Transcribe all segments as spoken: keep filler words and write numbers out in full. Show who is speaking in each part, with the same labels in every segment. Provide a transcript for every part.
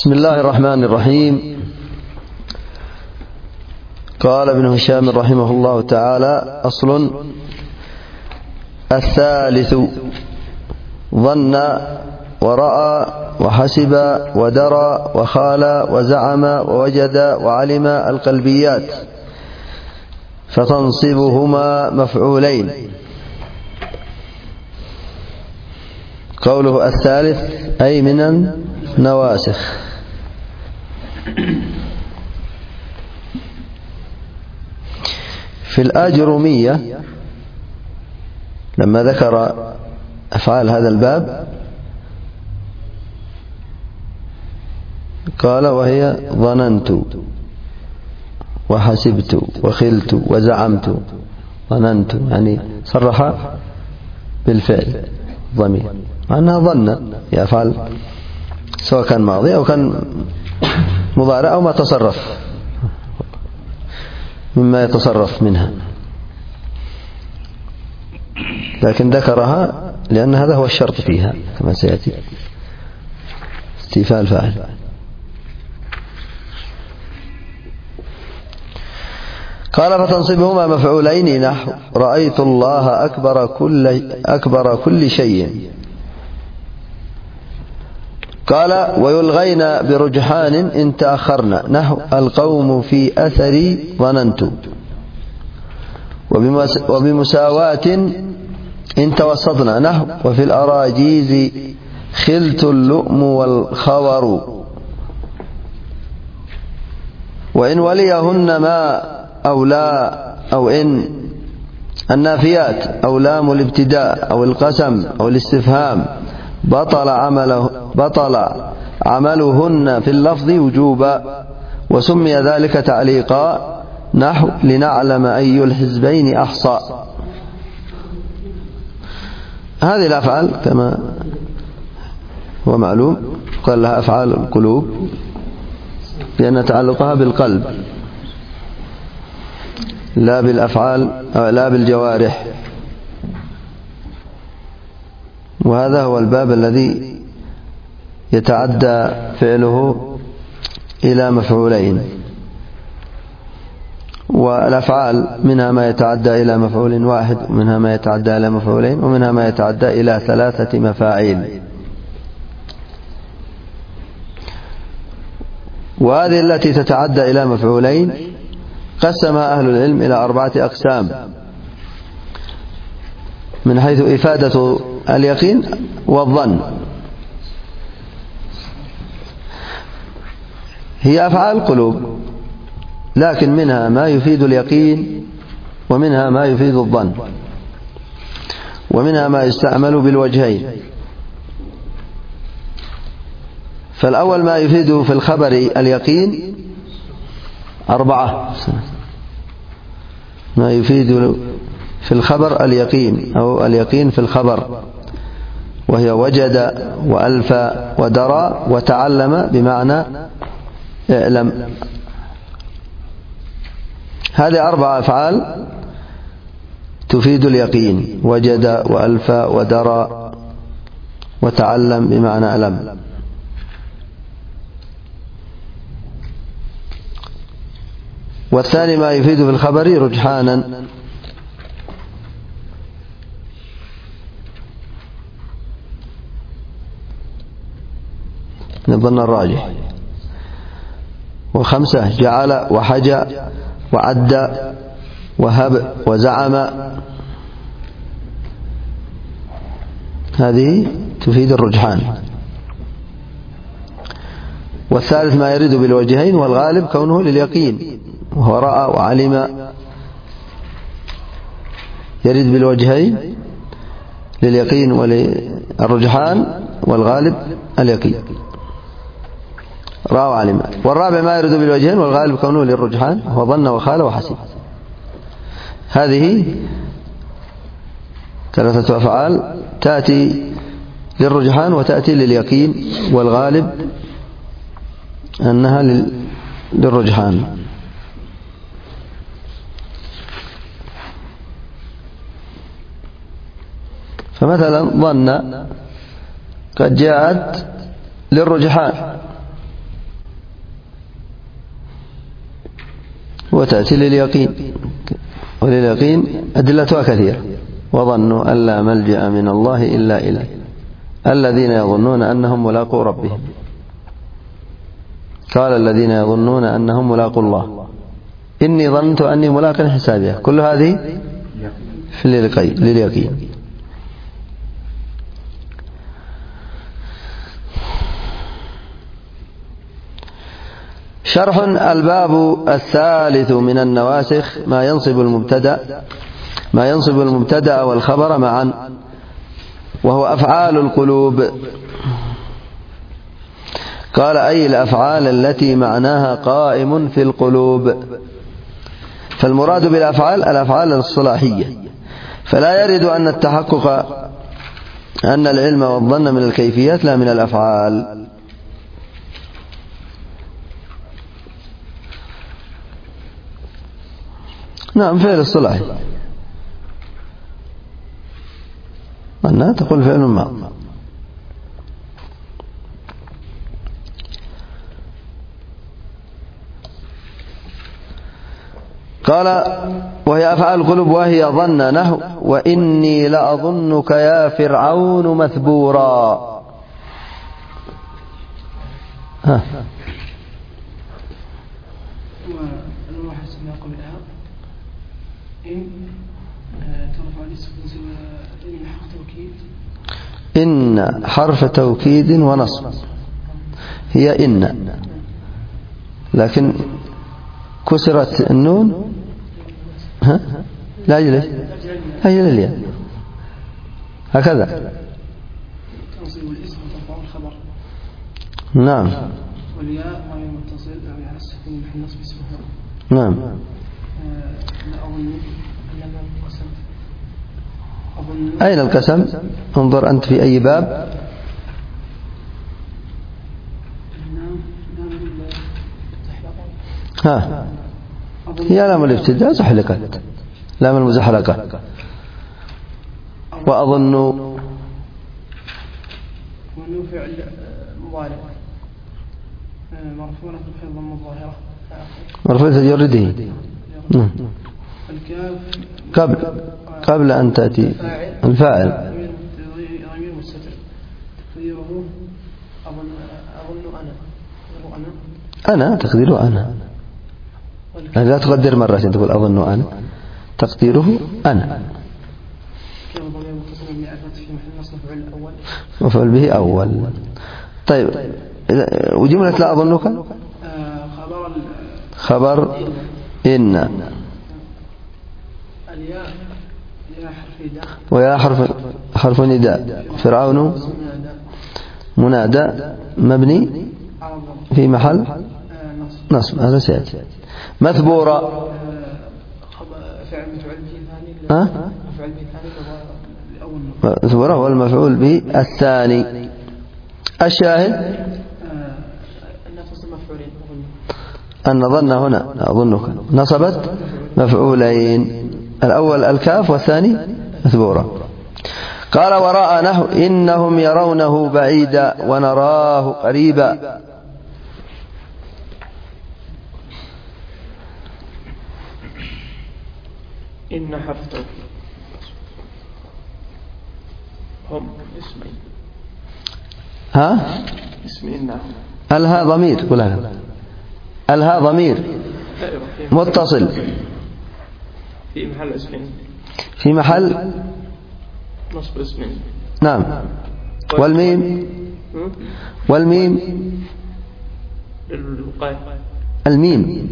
Speaker 1: بسم الله الرحمن الرحيم. قال ابن هشام رحمه الله تعالى: أصل الثالث ظن ورأى وحسب ودرى وخال وزعم ووجد وعلم القلبيات، فتنصبهما مفعولين. قوله الثالث أي من النواسخ. في الآجرومية لما ذكر أفعال هذا الباب قال: وهي ظننت وحسبت وخلت وزعمت. ظننت يعني صرح بالفعل ضمير، مع أنها ظن يفعل سواء كان ماضي أو كان مضارع أو ما تصرف مما يتصرف منها، لكن ذكرها لأن هذا هو الشرط فيها كما سيأتي، استيفاء الفاعل. قال: فتنصبهما مفعولين نحو رأيت الله أكبر كل, أكبر كل شيء. قال: ويلغين برجحان إن تأخرنا نحو القوم في أثري ظننت. وبمساواة إن توسطنا نحو وفي الأراجيز خلت اللؤم والخور. وإن وليهن ما أو لا أو إن النافيات أو لام الابتداء أو القسم أو الاستفهام بطل عمله بطل عملهن في اللفظ وجوبا، وسمي ذلك تعليقا نحو لنعلم أي الحزبين أحصى. هذه الأفعال كما هو معلوم قال لها أفعال القلوب لأن تعلقها بالقلب لا بالأفعال أو لا بالجوارح. وهذا هو الباب الذي يتعدى فعله إلى مفعولين، والأفعال منها ما يتعدى إلى مفعول واحد، ومنها ما يتعدى إلى مفعولين، ومنها ما يتعدى إلى ثلاثة مفاعيل. وهذه التي تتعدى إلى مفعولين قسمها أهل العلم إلى أربعة أقسام من حيث إفادة اليقين والظن. هي أفعال قلوب، لكن منها ما يفيد اليقين، ومنها ما يفيد الظن، ومنها ما يستعمل بالوجهين. فالأول ما يفيد في الخبر اليقين أربعة. ما يفيد في الخبر اليقين أو اليقين في الخبر، وهي وجد وألفى ودرى وتعلم بمعنى اعلم. هذه أربع أفعال تفيد اليقين: وجد وألفى ودرى وتعلم بمعنى اعلم. والثاني ما يفيد في الخبر رجحانا، من الظن الراجح. وخمسة جعل وحجى وعد وهب وزعم، هذه تفيد الرجحان. والثالث ما يرد بالوجهين، والغالب كونه لليقين، وهو رأى وعلم. يرد بالوجهين لليقين وللرجحان، والغالب اليقين رأى وعلم. والرابع ما يرد بالوجهين والغالب كونه للرجحان، وهو ظن وخال وحسب. هذه ثلاثة أفعال تأتي للرجحان وتأتي لليقين، والغالب أنها للرجحان. فمثلا ظن قد جاءت للرجحان وتأتي لليقين، ولليقين أدلتها كثيرة. وظنوا أن لا ملجأ من الله إلا إليه، الذين يظنون أنهم ملاقو ربهم. قال الذين يظنون أنهم ملاقو الله إني ظننت أني ملاق حسابها. كل هذه في لليقين. شرح الباب الثالث من النواسخ ما ينصب المبتدأ ما ينصب المبتدأ والخبر معا، وهو أفعال القلوب. قال أي الأفعال التي معناها قائم في القلوب. فالمراد بالأفعال الأفعال الصلاحية، فلا يرد أن التحقق أن العلم والظن من الكيفيات لا من الأفعال. نعم فعل الصلاحي أنها تقول فعل ما. قال وهي أفعال القلوب وهي ظن نحو وإني لأظنك يا فرعون مثبورا. ها إن حرف توكيد ونصب، هي إن، لكن كسرت النون ها لا يجلس أجل الياء هكذا. نعم
Speaker 2: والياء غير متصل أو على السكون محل نصب اسمه.
Speaker 1: نعم. أين القسم؟ انظر أنت في أي باب. ها هي لام الابتداء زحلقت، لام المزحلقة. وأظن
Speaker 2: وأنه فعل مضارع مرفوع في الضمة الظاهرة
Speaker 1: مرفوع تجرده. قبل قبل أن تأتي الفاعل
Speaker 2: ضمير مستتر تقديره أظن أنا
Speaker 1: أنا تقديره أنا، لا تقدر مرة تقول أظن أنا، تقديره أنا. مفعول به أول. طيب وجملة لا أظنك خبر إن ويا حرف حرف نداء فرعون منادى مبني في محل نصب، هذا سيأتي. مثبورة مثبورة هو المفعول به الثاني. الشاهد أن ظن هنا أظنك نصبت مفعولين، الأول الكاف والثاني مثبورة. قال وراء نحو إنهم يرونه بعيدا ونراه قريبا.
Speaker 2: إن حرف توكيد هم اسمين.
Speaker 1: ها
Speaker 2: اسمين نعم.
Speaker 1: الها ضمير كلها، الها ضمير متصل
Speaker 2: في محل اسمين،
Speaker 1: في محل
Speaker 2: نصب اسمين.
Speaker 1: نعم. والميم والميم
Speaker 2: للوقاية.
Speaker 1: الميم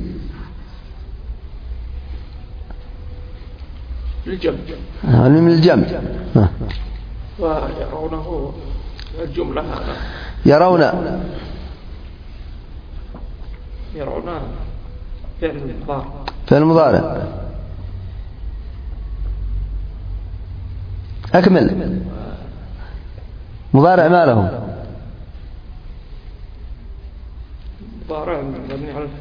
Speaker 2: للجمع.
Speaker 1: الميم للجمع.
Speaker 2: ويرونه الجملة
Speaker 1: يرون
Speaker 2: يرون فعل المضارع
Speaker 1: فعل المضارع. أكمل. مضارع ما له؟
Speaker 2: مضارع مبني على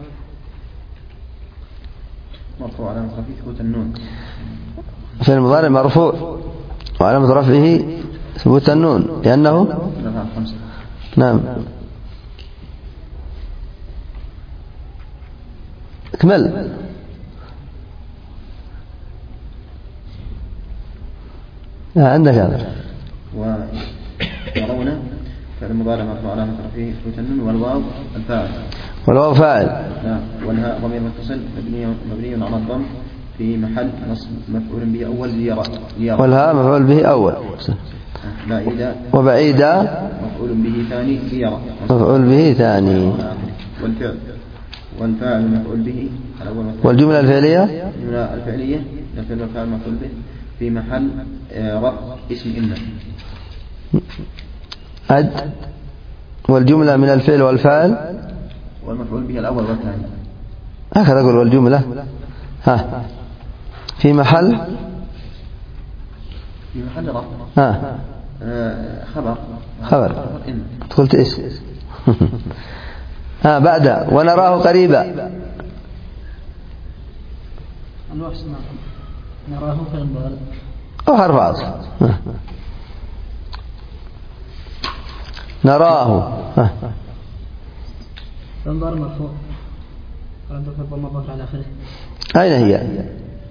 Speaker 3: مرفوع علامة رفعه ثبوت النون.
Speaker 1: فعل المضارع مرفوع وعلامة رفعه ثبوت النون لأنه نعم. اكمل. عندك هذا.
Speaker 3: ويرون فعل مضارع مرفوع علامة رفعه ثبوت النون والواو الفاعل
Speaker 1: والواو فاعل.
Speaker 3: نعم. والهاء ضمير متصل مبني مبني على الضم في محل نصب مفعول به أول ليرى.
Speaker 1: والهاء مفعول به أول.
Speaker 3: بعيدا
Speaker 1: وبعيدا
Speaker 3: مفعول به ثاني ليرى
Speaker 1: مفعول به ثاني.
Speaker 3: والفعل والفاعل مفعول به الأول.
Speaker 1: والجملة الفعلية
Speaker 3: الجملة الفعلية الفعل والفاعل مفعول به في محل رفع اسم إن.
Speaker 1: أد. والجملة من الفعل والفاعل
Speaker 3: والمفعول به الأول والثاني.
Speaker 1: هكذا أقول. والجملة ها في محل
Speaker 3: في محل رفع
Speaker 1: ها
Speaker 3: آه خبر
Speaker 1: خبر.
Speaker 3: إن.
Speaker 1: قلت اسم. ها بعد ونراه قريبا.
Speaker 2: الوحش نراه كالمضارع
Speaker 1: أو حرف عطف. نراه
Speaker 2: المضارع مرفوع عندك الضمة الظاهرة على آخره.
Speaker 1: أين هي؟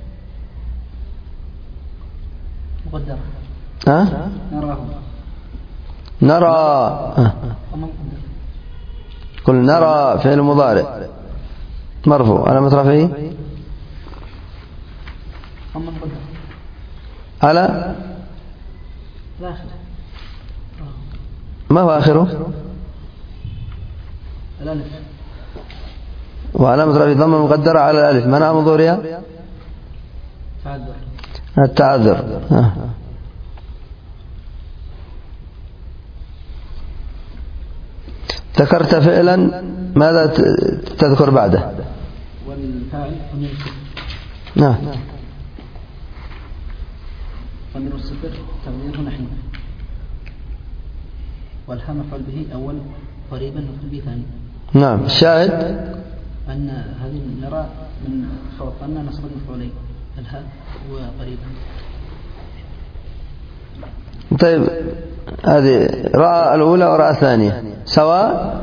Speaker 2: مقدرة.
Speaker 1: ها
Speaker 2: نراه
Speaker 1: نرى. قل نرى فعل مضارع مرفوع على مترفعه على ما هو آخره؟
Speaker 2: الألف.
Speaker 1: وعلامة رفعه ضمة مقدرة على الألف منع من ظهورها
Speaker 2: تعذر
Speaker 1: التعذر. ذكرت فعلا ماذا تذكر بعده؟
Speaker 2: والفاعل ضمير الصفر.
Speaker 1: نعم.
Speaker 2: ضمير الصفر تقديره نحن. والها مفعول به أول قريبا مفعول به ثاني.
Speaker 1: نعم. الشاهد
Speaker 2: أن هذه نرى من فوق أن نصب المفعولين الها وقريبا.
Speaker 1: طيب هذه رأى الأولى ورأى الثانية سواء.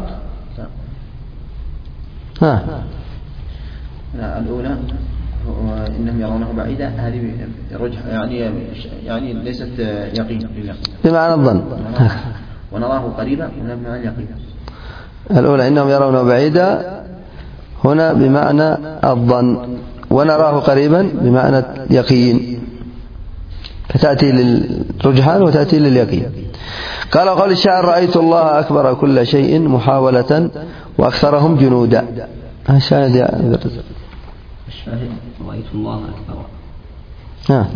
Speaker 1: ها
Speaker 3: الأولى إنهم يرونه بعيدا هذه رجح يعني يعني ليست يقين
Speaker 1: بمعنى الظن.
Speaker 3: ونراه قريبا هنا بمعنى اليقين.
Speaker 1: الأولى إنهم يرونه بعيدا هنا بمعنى الظن ونراه قريبا بمعنى اليقين فتأتي للرجحان وتأتي لليقين. قال قول الشاعر رأيت الله أكبر كل شيء محاولة وأكثرهم جنودا. الشاهد يا درس.
Speaker 4: الشاهد رأيت الله أكبر.
Speaker 1: ها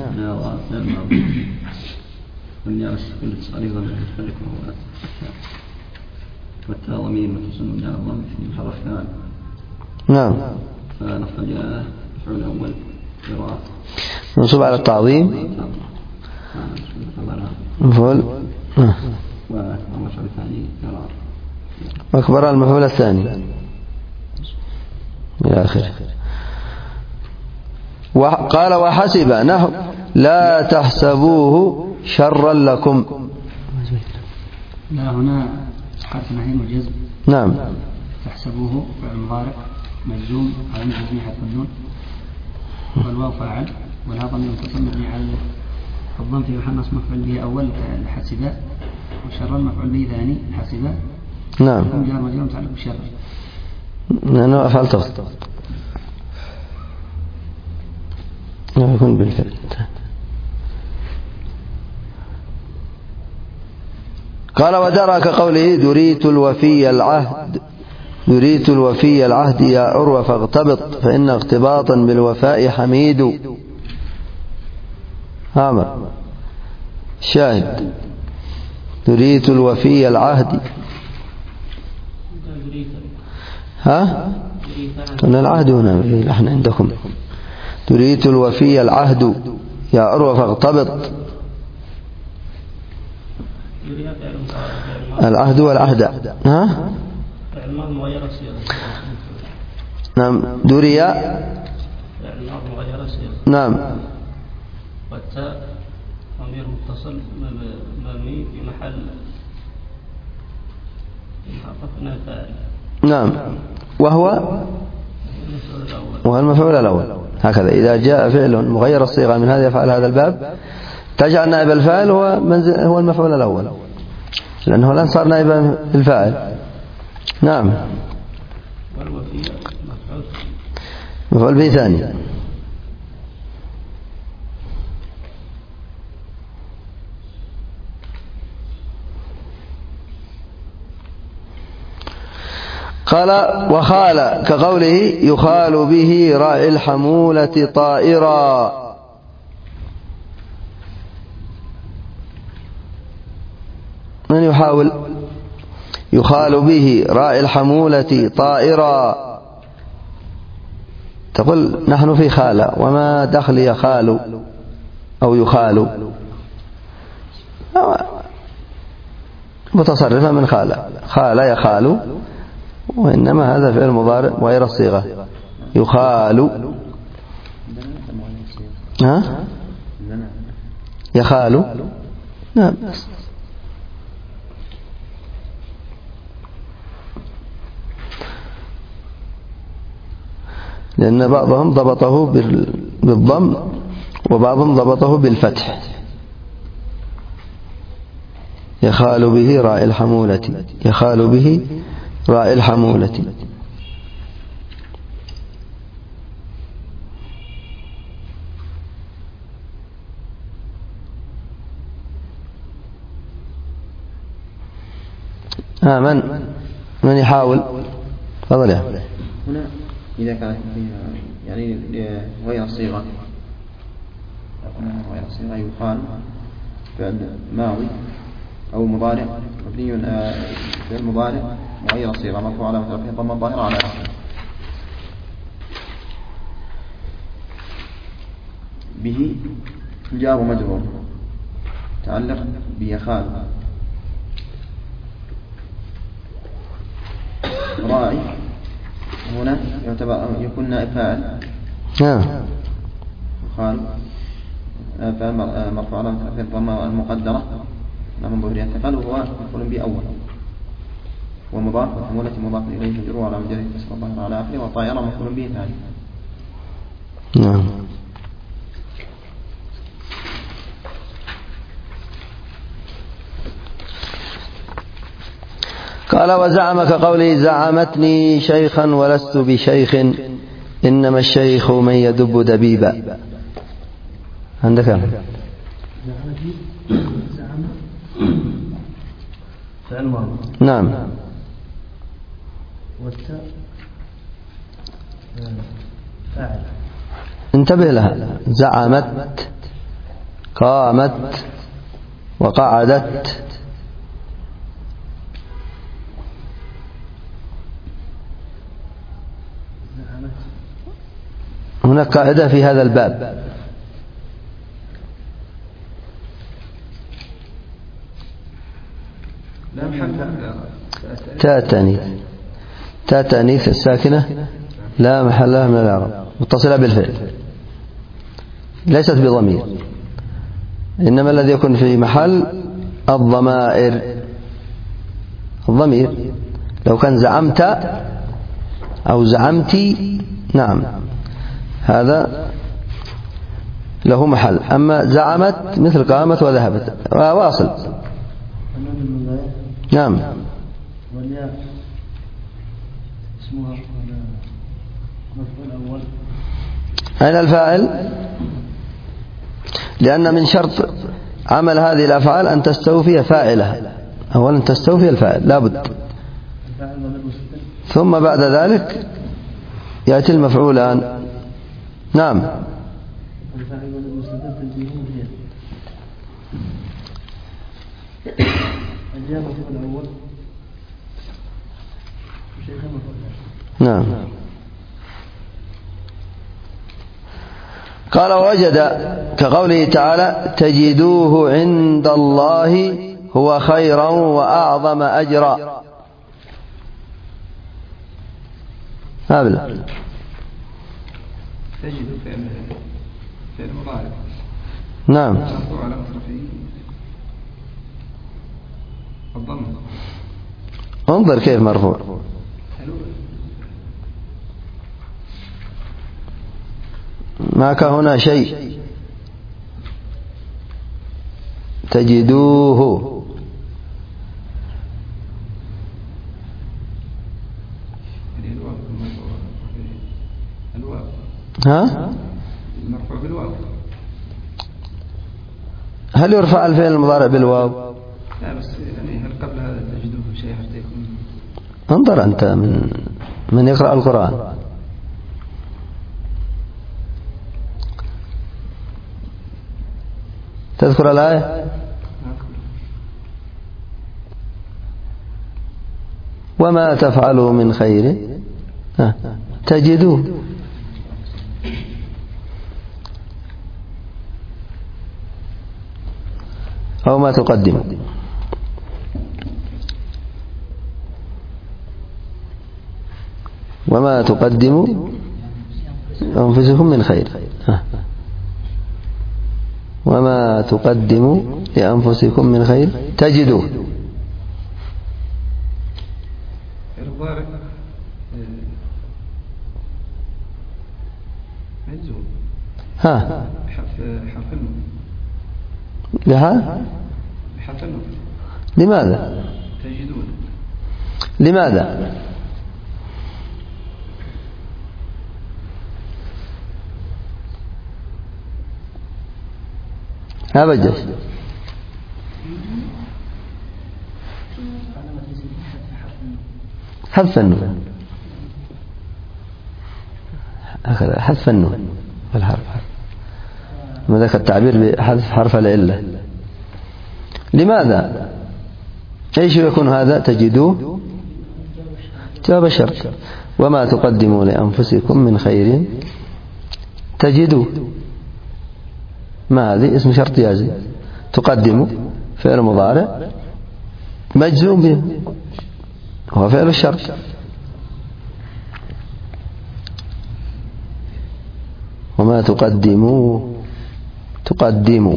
Speaker 4: والناس كل صريضا مختلف والتاء ضمير متصل من الضم في حرف ثاني.
Speaker 1: نعم.
Speaker 4: فنخرج مفعول أول قراءة
Speaker 1: منصوب على التعظيم مفعول
Speaker 4: والمفعول الثاني قراءة
Speaker 1: أكبر المفعول الثاني إلى آخره. قال وحسب نحو لا تحسبوه شرا لكم.
Speaker 5: لا هنا حرف نهي والجزم.
Speaker 1: نعم.
Speaker 5: تحسبوه فعل مضارع مجزوم على جزم حرف النون والواو فاعل والها ضمير متصل مبني على الضم في محل نصب مفعول به أول حسبا وشرا مفعول به ثاني حسبا.
Speaker 1: نعم.
Speaker 5: جار مجرور متعلق بشر
Speaker 1: لأنه أفعل تفضل يكون بالفعل. قال ودرى كقوله دريت الوفي العهد دريت الوفي العهد يا عروة فاغتبط فإن اغتباطا بالوفاء حميد. عامر شاهد دريت الوفي العهد. ها أن العهد هنا نحن عندكم دريت الوفي العهد يا عروة فاغتبط. العهد والعهد. ها نعم. دريا نعم.
Speaker 6: والتاء ضمير متصل مبني في محل حرفنا فاعل.
Speaker 1: نعم. وهو وهو المفعول الأول. هكذا إذا جاء فعل مغير الصيغة من هذا يفعل هذا الباب تجعل نائب الفاعل هو منزل هو المفعول الأول، لأنه الآن صار نائب الفاعل. نعم. مفعول به ثاني. قال وخال كقوله يخال به راعي الحمولة طائرا. من يحاول؟ يخال به راعي الحمولة طائرا. تقول نحن في خالة، وما دخل يخال أو يخال، متصرفة من خالة، خال يخال، وإنما هذا فعل مضارع وغير الصيغة. يخال ها يخال. نعم. لأن بعضهم ضبطه بالضم وبعضهم ضبطه بالفتح. يخال به راعي الحمولة، يخال به راعي الحمولة. آه من من يحاول؟ تفضل يا
Speaker 3: هنا إذا كانت يعني غير صيغة، غير صيغة يقال فعل ماضي أو مضارع مبني فعل مضارع وغير صيغة مرفوع على رفعه ضمة ظاهرة على آخره. به جار مجرور تعلق بيخال. راعي هنا يعتبر يكون نائب فاعل.
Speaker 1: نعم.
Speaker 3: يخال فاعل مرفوع على رفعه الضمة المقدرة من ظهرها الثقل، وهو مفعول به أول، ومضاف وحمولة مضاف إليه مجرور على مجرد كسر الظاهر على آخره، وطائرة مفعول به ثاني.
Speaker 1: نعم. قال وزعم كقوله زعمتني شيخا ولست بشيخ إنما الشيخ من يدب دبيبا. عندك
Speaker 6: فعل ماضي.
Speaker 1: نعم.
Speaker 6: والتاء فاعل.
Speaker 1: انتبه لها. زعمت، قامت، وقعدت. هناك قاعدة في هذا الباب. تاء التأنيث، تاء التأنيث الساكنة لا محل لها من الإعراب، متصلة بالفعل، ليست بضمير، إنما الذي يكون في محل الضمائر. الضمير لو كان زعمت أو زعمتي، نعم، هذا له محل. أما زعمت مثل قامت وذهبت. واصل. نعم.
Speaker 6: والياء اسمها مفعول أول.
Speaker 1: أين الفاعل؟ لأن من شرط عمل هذه الأفعال أن تستوفي فاعلها. أولا تستوفي الفاعل لابد، ثم بعد ذلك يأتي المفعولان. نعم. نعم. قال وجد كقوله تعالى تجدوه عند الله هو خيرا وأعظم أجرا. هذا
Speaker 4: تجد فعل فعل مضارع.
Speaker 1: نعم.
Speaker 4: الضم.
Speaker 1: انظر كيف مرفوع. معك هنا شيء تجدوه.
Speaker 4: الواو
Speaker 1: ها؟
Speaker 4: المرفوع بالواو.
Speaker 1: هل يرفع الفعل المضارع بالواو؟
Speaker 4: لا بس يعني هل قبل هذا تجدوه شيء حتى يكون؟
Speaker 1: انظر أنت من من يقرأ القرآن. تذكر الآية؟ وما تفعلوا من خير تجدوه. أو ما تقدموا. وما تقدموا أنفسكم من خير. وما تقدموا لأنفسكم من خير تجدوه.
Speaker 4: المضارع مجزوم.
Speaker 1: ها
Speaker 4: حرف حرف النون.
Speaker 1: لها
Speaker 4: بحرف النون.
Speaker 1: لماذا؟
Speaker 4: تجدون.
Speaker 1: لماذا؟ أبجد حذف النون. هكذا حذف النون والحرف. ما ذاك التعبير بحذف حرف العلة. لماذا؟ ايش يكون هذا؟ تجدوه جواب الشرط. وما تقدموا لأنفسكم من خير تجدوه. ما هذه اسم شرط جازم. تقدموا فعل مضارع مجزوم به هو فعل الشرط. وما تقدموا تقدموا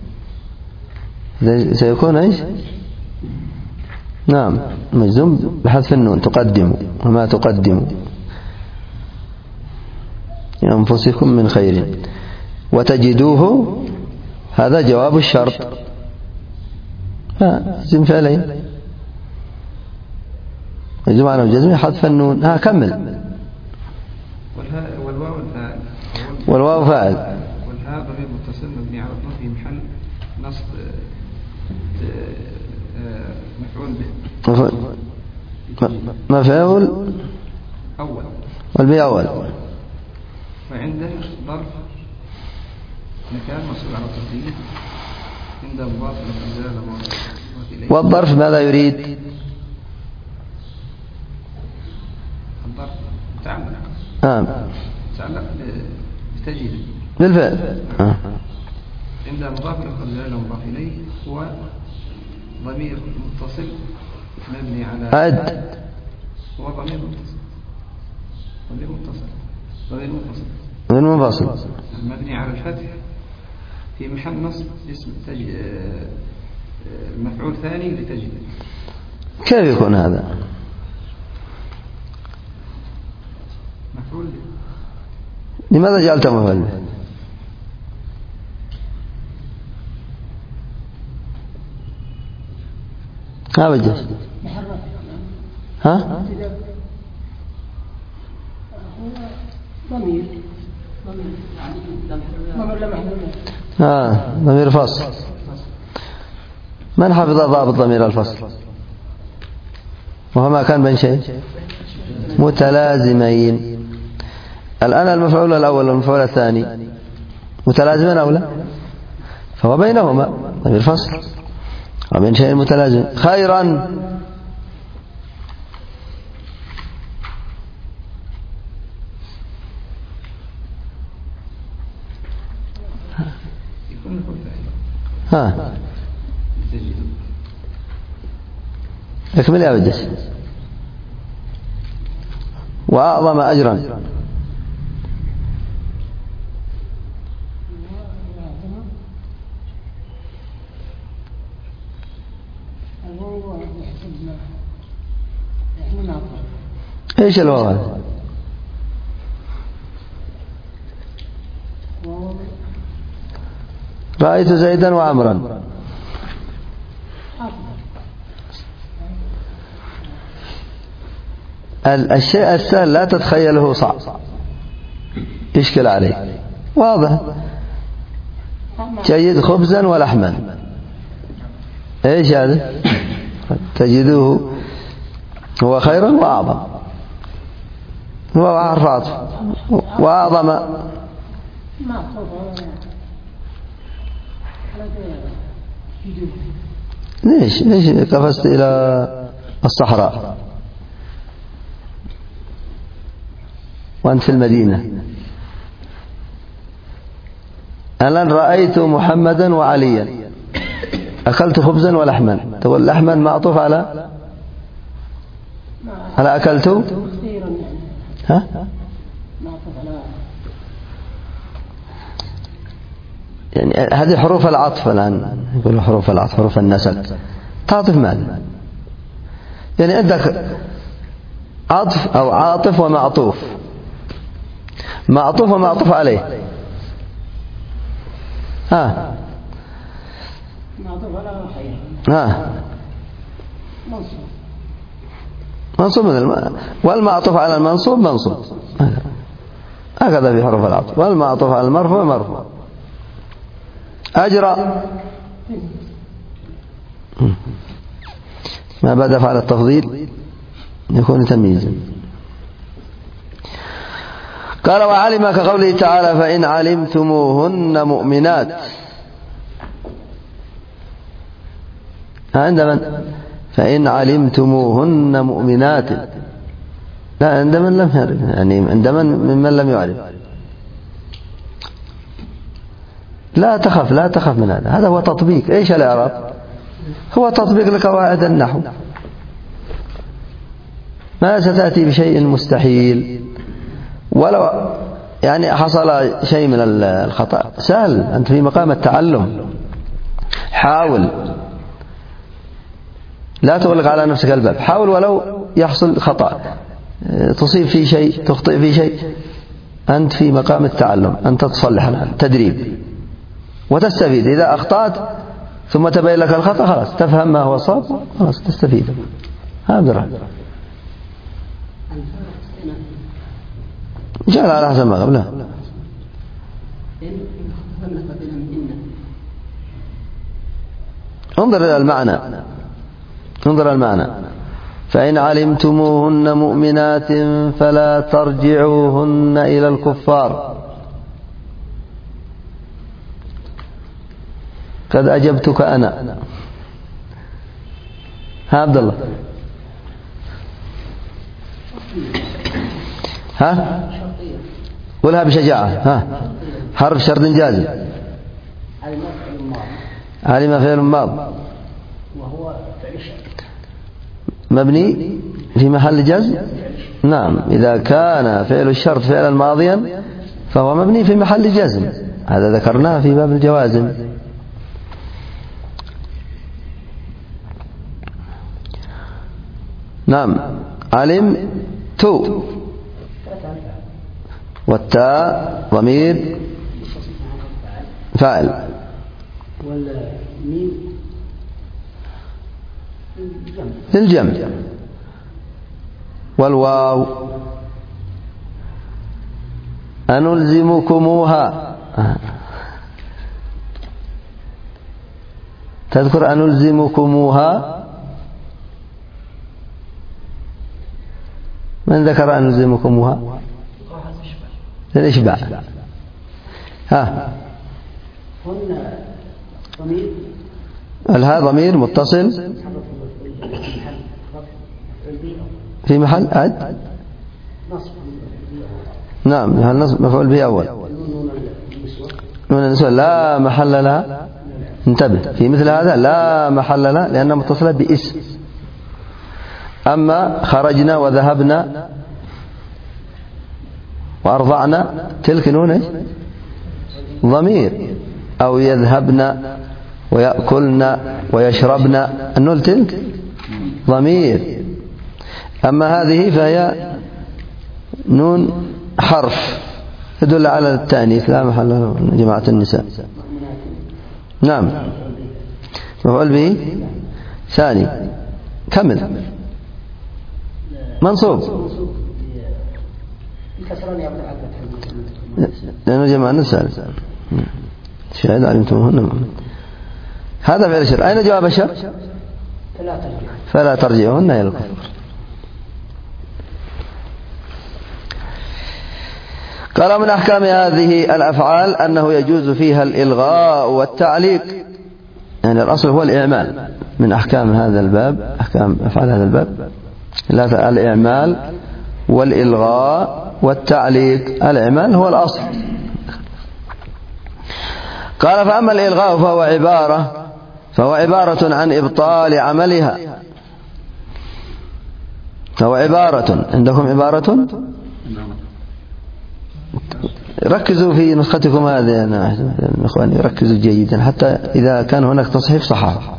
Speaker 1: سيكون ايش؟ نعم مجزوم بحذف النون. تقدموا. وما تقدموا لأنفسكم من خير وتجدوه هذا جواب الشرط. ها اسم فعلين مجزوم على الجزم حذف النون. ها كمل.
Speaker 4: والواو الفاعل.
Speaker 1: والواو فاعل.
Speaker 4: والهاء ضمير متصل مبني على الضم في محل نصب مفعول به.
Speaker 1: مفعول
Speaker 4: أول.
Speaker 1: والبي أول.
Speaker 4: وعنده ظرف مكان مسؤول على التقدير. عنده مضاف إليه.
Speaker 1: والظرف ماذا يريد؟
Speaker 4: الظرف متعلق.
Speaker 1: نعم
Speaker 4: متعلق بتجديد
Speaker 1: بالفعل. آه.
Speaker 4: عنده مضاف إلى مضاف إليه هو ضمير متصل مبني على
Speaker 1: أعد.
Speaker 4: هو ضمير متصل. ضمير متصل. ضمير منفصل.
Speaker 1: ضمير منفصل
Speaker 4: مبني على الفتح في محل نصب اسم تج... مفعول ثاني لتجد.
Speaker 1: كيف يكون هذا؟
Speaker 4: مفعول.
Speaker 1: لماذا جعلته مفعول؟ ها بجس. ها
Speaker 2: ضمير
Speaker 1: ها ضمير فصل. من حفظ ضابط ضمير الفصل؟ وهو ما كان بين شيء متلازمين. الآن المفعول الأول والمفعول الثاني متلازمان أو لا؟ فهو بينهما ضمير فصل وبين شيء متلازم. خيرا ها اكمل يا بدس. وأعظم أجرا. ايش الواو؟ رأيت زيدا وعمرا. الشيء السهل لا تتخيله صعب، يشكل عليه. واضح. جيد خبزا ولحما، ايش هذا؟ تجدوه هو خيرا وأعظم، هو أعرف عطف وأعظم. ليش ليش قفزت إلى الصحراء وأنت في المدينة؟ الآن رأيت محمدا وعليا، أكلت خبزا ولحما، تقول لحما معطوف على على أكلت، ها؟ يعني هذه حروف العطف الآن يقولوا حروف العطف، حروف النسب، تعطف ماذا؟ يعني عندك عطف أو عاطف ومعطوف، معطوف ومعطوف عليه. ها ها منصوب مثل والمعطوف على المنصوب منصوب، هكذا في حروف العطف. والمعطوف على المرفوع مرفوع. أجرى ما بعد فعل التفضيل يكون تمييزا. قال وعلم كقوله تعالى فإن علمتموهن مؤمنات. عند من؟ فإن علمتموهن مؤمنات، لا عند من لم يعرف، يعني عند من ممن لم يعرف. لا تخف لا تخف من هذا، هذا هو تطبيق. ايش الإعراب؟ هو تطبيق لقواعد النحو. ما ستأتي بشيء مستحيل، ولو يعني حصل شيء من الخطأ سهل، أنت في مقام التعلم، حاول لا تغلق على نفسك الباب، حاول ولو يحصل خطأ، تصيب في شيء تخطئ في شيء، أنت في مقام التعلم، أنت تصلح التدريب وتستفيد. إذا أخطأت ثم تبين لك الخطأ خلاص تفهم ما هو صاب، خلاص تستفيد. هذا رأي جعل على حسب ما قبله. انظر إلى المعنى، انظر إلى المعنى. فإن علمتموهن مؤمنات فلا ترجعوهن إلى الكفار. قد أجبتك أنا. ها عبد الله، ها قولها بشجاعة. ها حرف شرط جازم. علم فعل ماض
Speaker 5: وهو
Speaker 1: مبني في محل جزم. نعم، إذا كان فعل الشرط فعلا ماضيا فهو مبني في محل جزم، هذا ذكرناه في باب الجوازم. نعم، علم تو، والتاء ضمير فاعل،
Speaker 5: والميم
Speaker 1: للجمع، والواو أنلزمكموها. تذكر أنلزمكموها؟ من ذكر أنلزمكموها؟ للإشباع. ها الها ضمير متصل في محل عد. نعم، محل نصب مفعول به أول. من النسوة لا محل لها، انتبه في مثل هذا لا محل لها لأنها متصلة باسم. أما خرجنا وذهبنا وأرضعنا تلك نون ضمير، أو يذهبنا ويأكلنا ويشربنا، النون تلك ضمير. أما هذه فهي نون حرف تدل على التأنيث لا محل له جماعة النساء. نعم، مفعول به ثاني. كمل. منصوب لأنه جمع النساء. شاهد علمتموهن. هذا فعل الشر. أين جواب الشر؟ فلا ترجعوهن إلى الكفر. قال من أحكام هذه الأفعال أنه يجوز فيها الإلغاء والتعليق، يعني الأصل هو الإعمال. من أحكام هذا الباب، أحكام أفعال هذا الباب الإعمال والإلغاء والتعليق. الإعمال هو الأصل. قال فأما الإلغاء فهو عبارة فهو عبارة عن إبطال عملها. فهو عبارة، عندكم عبارة؟ ركزوا في نسختكم هذه يا إخواني، ركزوا جيدا حتى إذا كان هناك تصحيف صححه.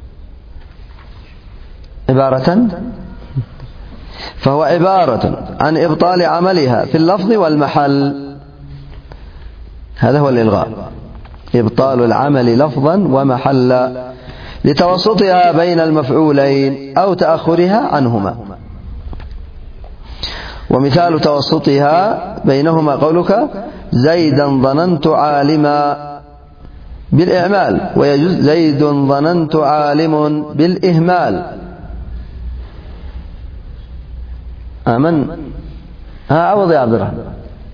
Speaker 1: عبارة فهو عبارة عن إبطال عملها في اللفظ والمحل. هذا هو الإلغاء، إبطال العمل لفظا ومحلا لتوسطها بين المفعولين أو تأخرها عنهما. ومثال توسطها بينهما قولك زيدا ظننت عالما بالإعمال، ويجوز زيد ظننت عالم بالإهمال. آمن. ها عوض يا عبد الرحمن.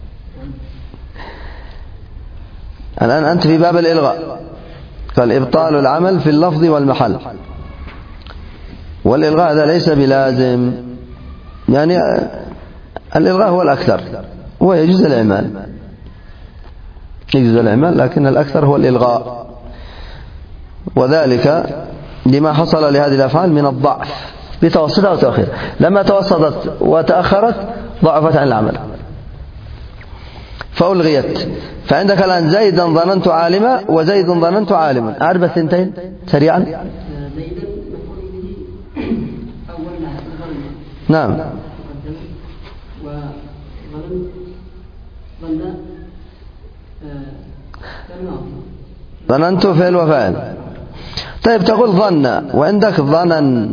Speaker 1: الآن أنت في باب الإلغاء، قال إبطال العمل في اللفظ والمحل. والإلغاء هذا ليس بلازم، يعني الإلغاء هو الأكثر، ويجوز الإعمال، يجوز الإعمال، لكن الأكثر هو الإلغاء، وذلك لما حصل لهذه الأفعال من الضعف بتوسطها وتأخيرها. لما توسطت وتأخرت ضعفت عن العمل فألغيت. فعندك الآن زيدا ظننت عالما وزيد ظننت عالما. أعرف الثنتين سريعا.
Speaker 5: زيدا مفعول به أولها ظن.
Speaker 1: نعم.
Speaker 5: وظن ظن
Speaker 1: ظننت فعل وفاعل. طيب تقول ظن وعندك ظنا،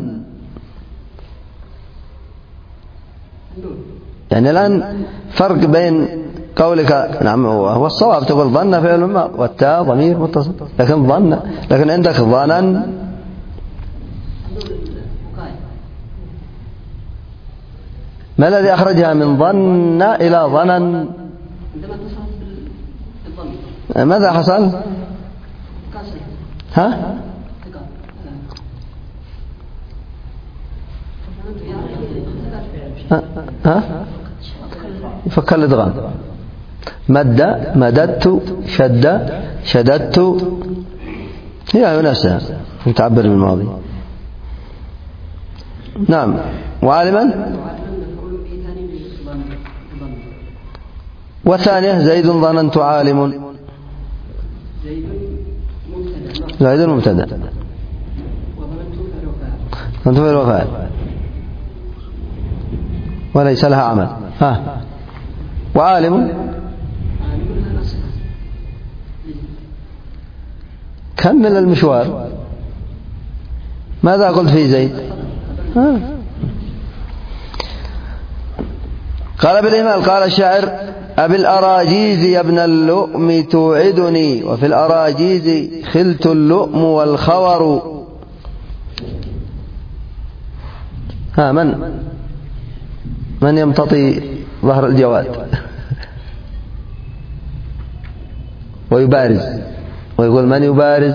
Speaker 1: يعني الآن فرق بين قولك نعم هو الصواب تقول ظن فعل ما والتاء ضمير متصل، لكن ظن، لكن عندك ظنا. ما الذي أخرجها من ظن إلى ظنن؟ ماذا حصل؟ ها؟ ها؟ يفكر الإدغام. مد مددت شد شددت، هي نفسها تعبر بالماضي. نعم. وعالما والثانية زيد ظننت عالم. زيد مبتدأ ظننت فعل وفاعل وليس لها عمل. ها. وعالم كمل المشوار. ماذا قلت في زيد؟ ها. قال بالإهمال. قال الشاعر أبي الأراجيز يا ابن اللؤم توعدني، وفي الأراجيز خلت اللؤم والخور. ها. من من يمتطي ظهر الجواد ويبارز ويقول من يبارز؟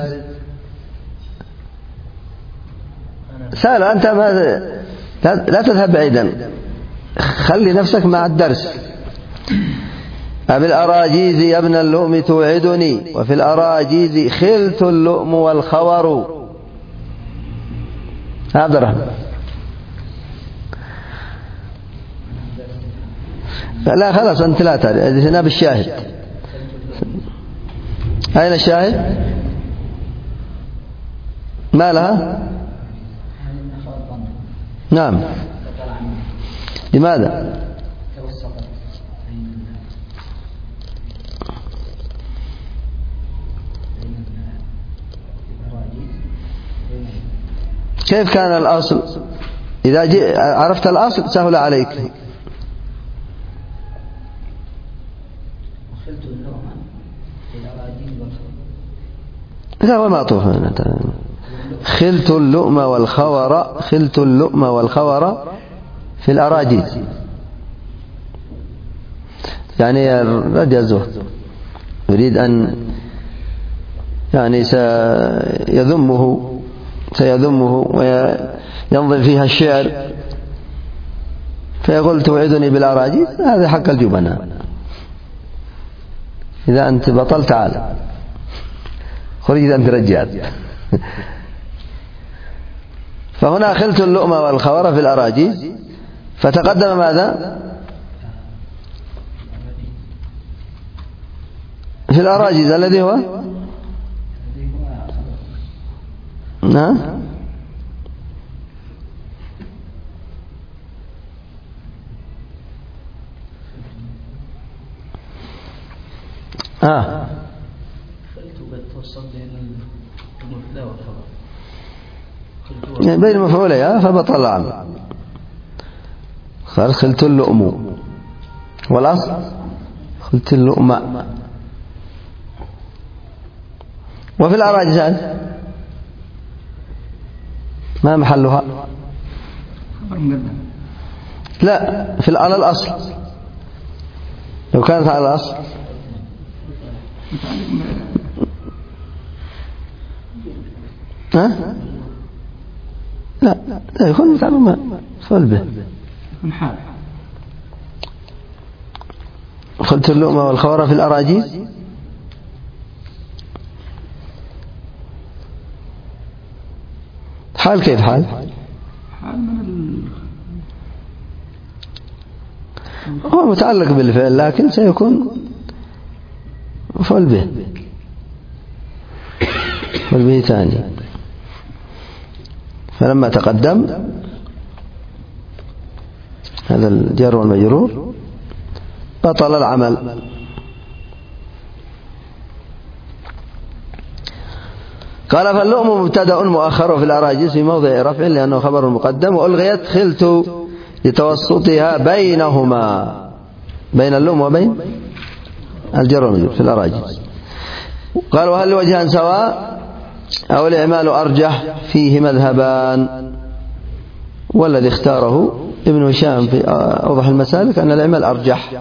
Speaker 1: سأل أنت، ما لا تذهب بعيدا، خلي نفسك مع الدرس. أبي الأراجيز يا ابن اللؤم توعدني، وفي الأراجيز خلت اللؤم والخور. عبد الرحمن. لا خلاص أنت لا تعرف، هنا بالشاهد. أين الشاهد؟ ما لها؟ نعم. لماذا؟ كيف كان الأصل؟ إذا عرفت الأصل سهل عليك. هذا هو معطوف. خلت اللؤم والخور خلت اللؤم والخور في الأراجيز، يعني رد الزهد يريد أن يعني سيذمه سيذمه وينظم فيها الشعر، فيقول توعدني بالأراجيز، هذا حق الجبناء. إذا أنت بطل تعال، خرج إذا أنت رجال. فهنا خلت اللؤم والخور في الأراجيز، فتقدم ماذا؟ في الأراجيز الذي هو نعم آه يعني بين مفعولين فبطل العمل. قال خلت اللؤم، والأصل خلت اللؤم. وفي الأراجيز ما محلها؟ لا، في على الأصل. لو كانت على الأصل ها؟ لا لا يكون متعلق مفعول به. خلت اللؤم والخور في الأراجيز، حال كيف حال؟ هو متعلق بالفعل لكن سيكون مفعول به، مفعول به ثاني. فلما تقدم هذا الجر والمجرور بطل العمل. قال فاللؤم مبتدأ مؤخر في الأراجيز في موضع رفع لأنه خبر مقدم، وألغيت خلت لتوسطها بينهما، بين اللؤم وبين الجر والمجرور في الأراجيز. قال وهل وجهان سواء أو الإعمال أرجح؟ فيه مذهبان، والذي اختاره ابن هشام في أوضح المسالك أن الإعمال أرجح.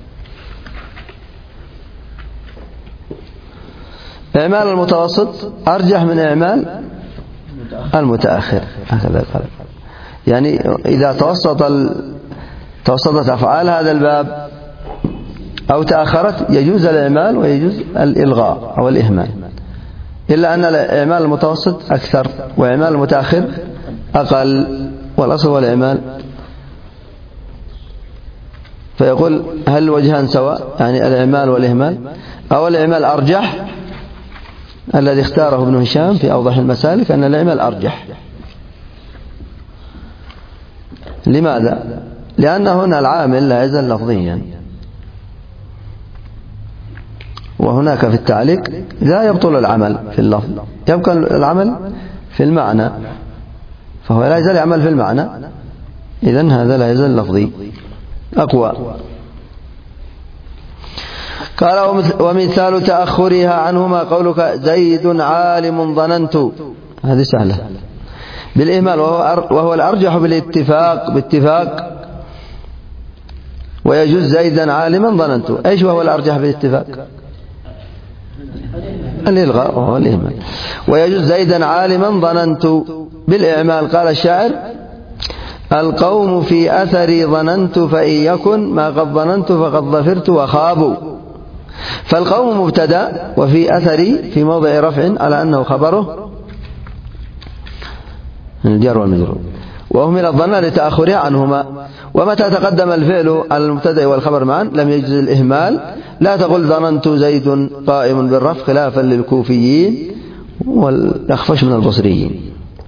Speaker 1: إعمال المتوسط أرجح من إعمال المتأخر، هكذا قال. يعني إذا توسط توسطت أفعال هذا الباب أو تأخرت يجوز الإعمال ويجوز الإلغاء أو الإهمال، إلا أن الإعمال المتوسط أكثر وإعمال المتأخر أقل، والأصل هو الإعمال. فيقول هل وجهان سواء، يعني الإعمال والإهمال، أو الإعمال أرجح؟ الذي اختاره ابن هشام في أوضح المسالك أن الإعمال أرجح. لماذا؟ لأن هنا العامل لا يزال لفظيا، وهناك في التعليق لا يبطل العمل في اللفظ، يبقى العمل في المعنى، فهو لا يزال يعمل في المعنى، إذن هذا لا يزال لفظي أقوى. قال ومثال تأخرها عنهما قولك زيد عالم ظننت، هذه سهلة بالإهمال، وهو الأرجح بالاتفاق باتفاق، ويجوز زيدا عالما ظننت. ايش وهو الأرجح بالاتفاق؟ الإلغاء وهو الإهمال. ويجوز زيدا عالما ظننت بالإعمال. قال الشاعر القوم في أثري ظننت فإن يكن ما قد ظننت فقد ظفرت وخابوا. فالقوم مبتدأ وفي أثري في موضع رفع على أنه خبره الجر والمجرور، وهم الظن لتأخرها عنهما. ومتى تقدم الفعل على المبتدأ والخبر معا لم يجوز الإهمال. لا تقل ظننت زيد قائم بالرفع خلافا للكوفيين والأخفش من البصريين.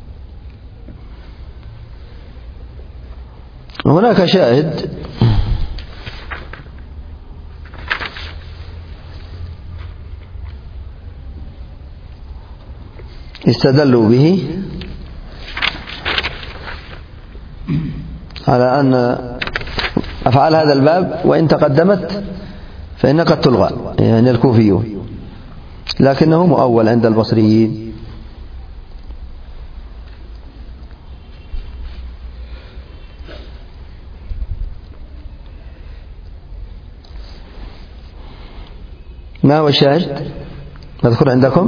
Speaker 1: هناك شاهد استدلوا به على أن أفعال هذا الباب وإن تقدمت فإن قد تلغى، يعني الكوفيون، لكنه مؤول عند البصريين. ما هو الشاهد مذكور عندكم؟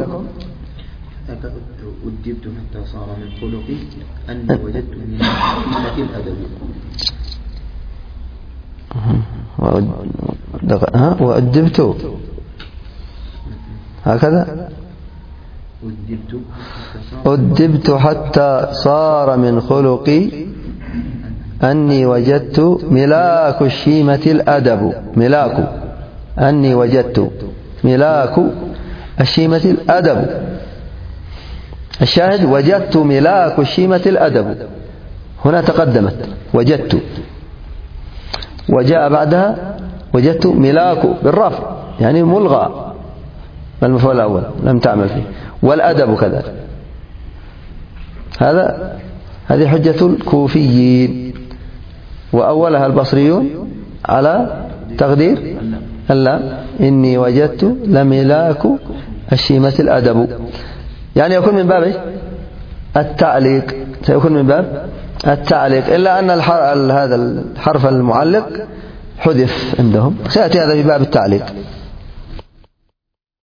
Speaker 3: أدبت حتى صار من خلقي أني وجدت من قيمة الأدب.
Speaker 1: وأدبت هكذا أدبت حتى صار من خلقي أني وجدت ملاك الشيمة الأدب. ملاك أني وجدت ملاك الشيمة الأدب. الشاهد وجدت ملاك الشيمة الأدب، هنا تقدمت وجدت، وجاء بعدها وجدت ملاك بالرفع، يعني ملغى المفعول الأول لم تعمل فيه، والأدب كذلك. هذا هذه حجة الكوفيين، وأولها البصريون على تقدير اللام، إني وجدت لملاك الشيمة الأدب، يعني يكون من باب التعليق، سيكون من باب التعليق، إلا أن هذا الحرف المعلق حذف عندهم، سيأتي هذا في باب التعليق.